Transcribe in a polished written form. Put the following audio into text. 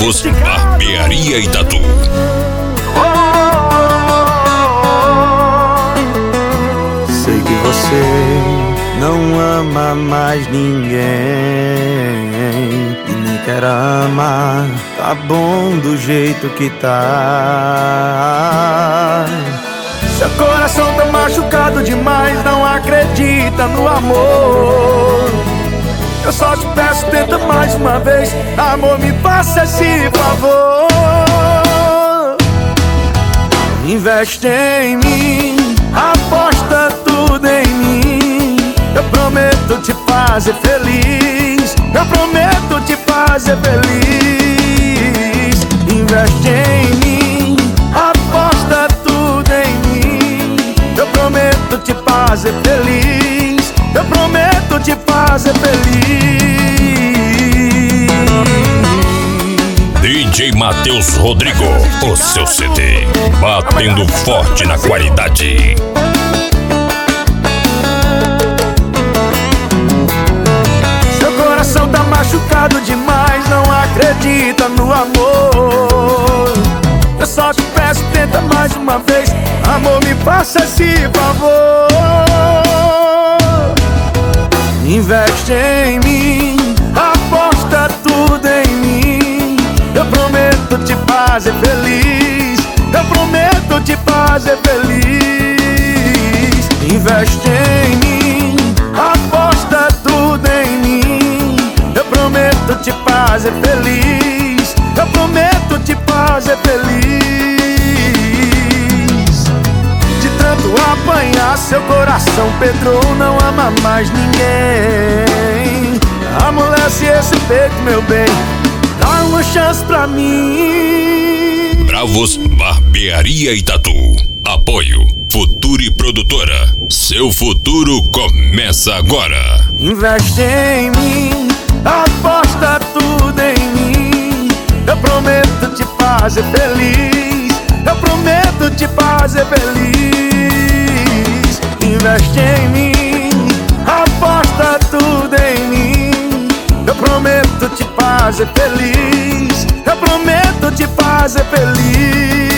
Bravos Barbearia e Tatu. Sei que você não ama mais ninguém e nem quer amar. Tá bom do jeito que tá. Seu coração tá machucado demais, não acredita no amor. Eu só te peço, tenta mais uma vez. Amor, me faça esse favor. Investe em mim, aposta tudo em mim. Eu prometo te fazer feliz. Eu prometo te fazer feliz. Investe em mim, aposta tudo em mim. Eu prometo te fazer feliz. Eu prometo te fazer feliz. DJ Matheus Rodrigo, o seu CD, batendo forte na qualidade. Seu coração tá machucado demais, não acredita no amor. Eu só te peço, tenta mais uma vez. Amor, me faça esse favor. Investe em mim, aposta tudo em mim. Eu prometo te fazer feliz. Eu prometo te fazer feliz. Investe em mim, aposta tudo em mim. Eu prometo te fazer feliz. Eu prometo te fazer feliz. De tanto apanhar, seu coração pedrou, não ama mais ninguém. Amolece esse peito, meu bem, dá uma chance pra mim. Bravos Barbearia e Tatu. Apoio Futuri Produtora. Seu futuro começa agora. Investe em mim, aposta tudo em mim. Eu prometo te fazer feliz. Eu prometo te fazer feliz. Investe em mim, aposta tudo em mim. Eu prometo te fazer feliz. Eu prometo te fazer feliz.